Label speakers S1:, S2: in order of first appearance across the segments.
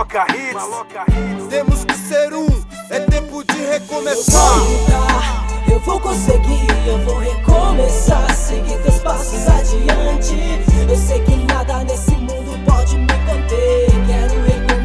S1: Maloca Hits.
S2: Temos que ser é tempo de recomeçar.
S3: Eu vou lutar, eu vou conseguir, eu vou recomeçar, seguir teus passos adiante. Eu sei que nada nesse mundo pode me conter, quero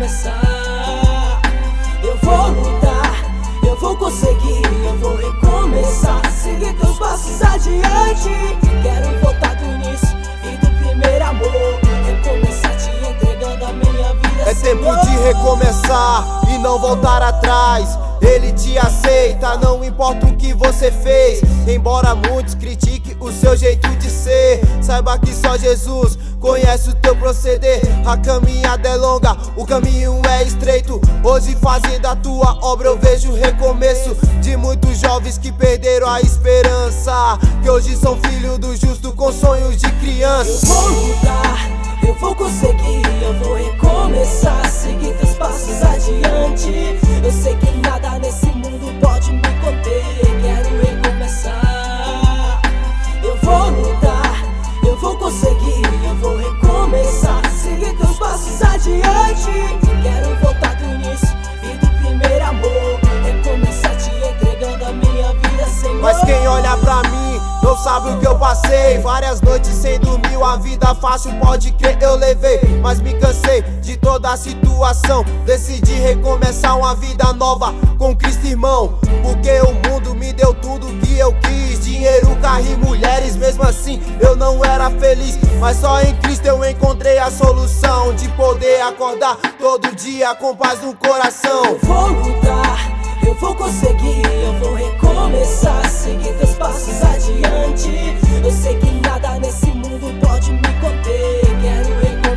S3: recomeçar. Eu vou lutar, eu vou conseguir, eu vou recomeçar, seguir teus passos adiante. Quero voltar do início e do primeiro amor, recomeçar te entregando a minha vida.
S2: É tempo de recomeçar e não voltar atrás. Ele te aceita, não importa o que você fez. Embora muitos critiquem o seu jeito de ser, saiba que só Jesus conhece o teu proceder. A caminhada é longa, o caminho é estreito. Hoje fazendo a tua obra eu vejo o recomeço de muitos jovens que perderam a esperança, que hoje são filhos do justo com sonhos de criança.
S3: Eu vou lutar, eu vou conseguir, eu vou recomeçar, seguir teus passos adiante. Eu sei que nada nesse mundo pode me conter, quero recomeçar. Eu vou lutar, eu vou conseguir, eu vou recomeçar, seguir teus passos adiante. Quero voltar do início e do primeiro amor, recomeçar te entregando a minha vida, Senhor.
S2: Mas quem olha pra mim não sabe o que eu passei. Várias noites sem dormir, a vida fácil, pode crer, eu levei. Mas me cansei de toda a situação, decidi recomeçar uma vida nova com Cristo, irmão. Porque o mundo me deu tudo que eu quis, dinheiro, carro e mulheres. Mesmo assim eu não era feliz, mas só em Cristo eu encontrei a solução de poder acordar todo dia com paz no coração.
S3: Eu vou lutar, eu vou conseguir, eu vou recomeçar, seguir teus passos adiante. Eu sei que nada nesse mundo pode me conter, quero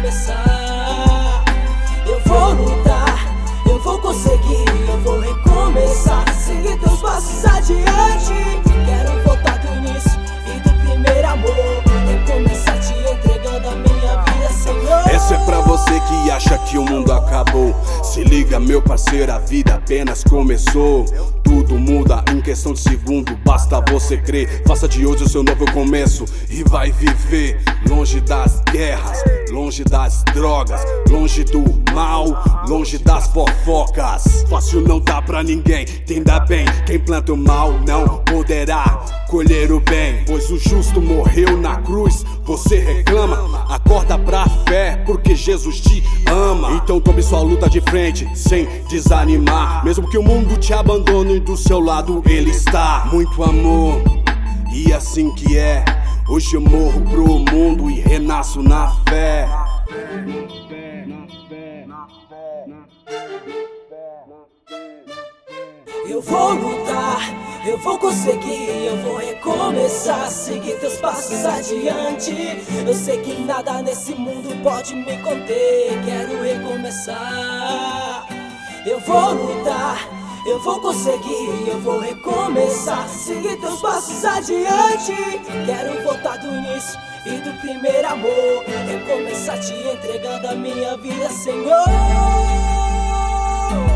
S3: recomeçar. Eu vou lutar, eu vou conseguir, eu vou recomeçar, seguir teus passos adiante. Quero voltar do início e do primeiro amor, recomeçar te entregando a minha vida, Senhor.
S1: Essa é pra você que acha que o mundo acabou. Se liga, meu parceiro, a vida apenas começou. Tudo muda em questão de segundo, basta você crer. Faça de hoje o seu novo começo e vai viver longe das guerras, longe das drogas, longe do mal, longe das fofocas. Fácil não dá pra ninguém, entenda bem, quem planta o mal não poderá colher o bem. Pois o justo morreu na cruz, você reclama, acorda pra fé, porque Jesus te ama. Então tome sua luta de frente, sem desanimar. Mesmo que o mundo te abandone, do seu lado ele está. Muito amor, e assim que é. Hoje eu morro pro mundo e renasço na fé.
S3: Eu vou lutar, eu vou conseguir, eu vou recomeçar, seguir teus passos adiante. Eu sei que nada nesse mundo pode me conter, quero recomeçar. Eu vou lutar, eu vou conseguir, eu vou recomeçar, seguir teus passos adiante. Quero voltar do início e do primeiro amor, recomeçar te entregando a minha vida, Senhor.